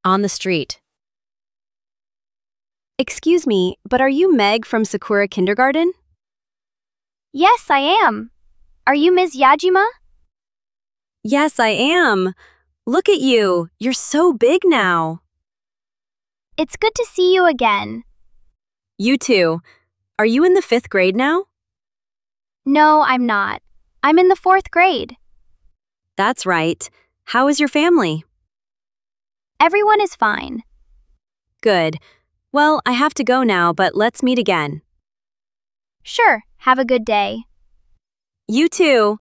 On the street. Excuse me, but are you Meg from Sakura Kindergarten? Yes, I am. Are you Ms. Yajima? Yes, I am. Look at you. You're so big now. It's good to see you again. You too. Are you in the 5th grade now? No, I'm not. I'm in the 4th grade. That's right. How is your family? Everyone is fine. Good. Well, I have to go now, but let's meet again. Sure, have a good day. You too.